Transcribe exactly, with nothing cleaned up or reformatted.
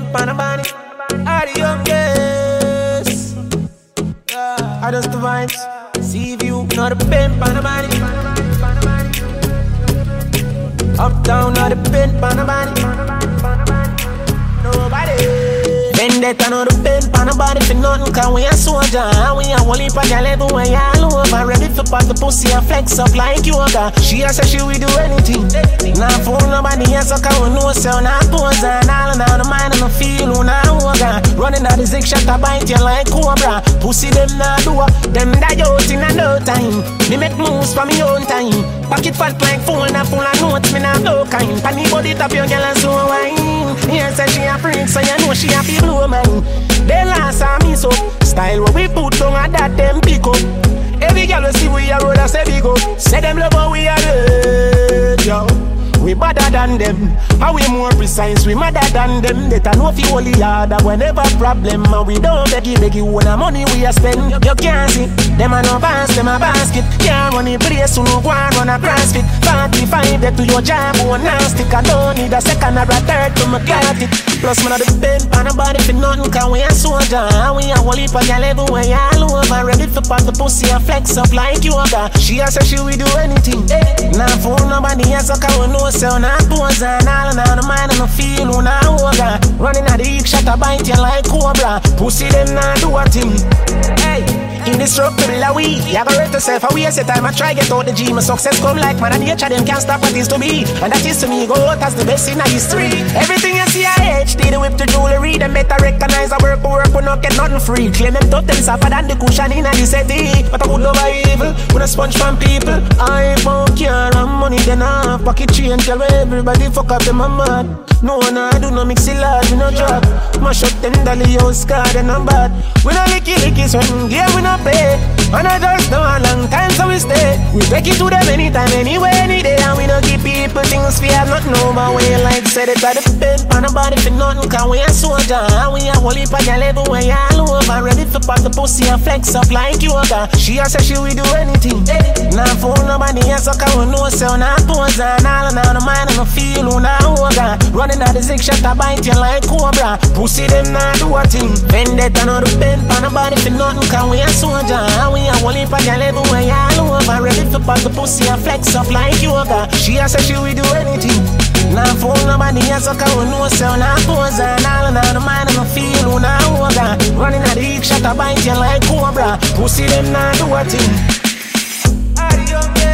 pimp on the body. Are the youngest. I just the vibes. See if you know the pimp on the body. Uptown, know the pimp on the body. Nobody. Vendetta know the pimp on the body for nothing. Cause we a soldier and we a whole heap of gal everywhere all over. Ready to pop the pussy and flex up like yoga. She a say she will do anything. Nah fool nobody else so cause we know so not pose. And all in all the mind and the feel who not yoga. Running out the zig shot to bite you like cobra. Pussy them not do them die out in a no time. Me make moves for me own time. Pocket fat like phone and full of notes. Me not blow kind. Panny body top your gal and slow wine. Yeah say she a freak so you know she a people. Man, they last on me so style what we put on at that them pick up. Every girl we see we a road and say big up. Say them love how we are dead, yo. We better than them, how we more precise, we madder than them. That I know if you only harder whenever problem. And we don't beg you, beg you when the money we a spend. You can't see, them a no pass, them a basket. Can't run the place, so no go and run a CrossFit. forty-five, get to your job, one now stick. I don't need a second or a third to me got it. Plus man a the pimp on the body for nothing. Cause we a soldier, and we a whole heap of gal everywhere all over. Ready to pop the pussy and flex up like yoga. She a say she will do anything. Nah fool nobody else, so cause we know so not pose. And all in all the mind and the feel who not yoga. Running at the heat shot to bite you like cobra. Pussy them not do a thing. Hey, indestructible a we. You go rate yourself a waste of time. I try get out the G. My success come like man and nature. Them can't stop what is to be. And that is to me go out as the best in history. Everything you see I H D, the whip to jewelry. Them better recognize I work for work. We not get nothing free. Claim them totem suffer than the cushion in a city. But I would over evil. When I sponge from people. I won't care and money then I pocket change. Tell everybody fuck up them a mad. No one I do no mix it loud. We no drop. Mash up them dolly house card and I'm bad. We no licky licky so yeah we no pay. And I just know a long time so we stay. We take it to them anytime, anywhere, any day. And we don't give people things we have not know. But we like said it by the pimp on the body for nothing. Cause we a soldier and we a whole heap of gal everywhere all over. Ready to pop the pussy and flex up like yoga. She a say she will do anything. Nah fool nobody else so cause we know so not pose. And all in all the mind and the feel who not yoga. Running out the zig shot to bite you like cobra. Pussy them not do a thing. Vendetta know the pimp on the body for nothing. Cause we a soldier and we a whole heap of gal everywhere all over. Ready to pop the pussy and flex up like yoga. She a say she will do anything. Nah fool nobody else so cause we know so not pose. And all in all the mind and the feel who not yoga. Running out the heat shot to bite you like cobra. Pussy them not do a thing. Are the young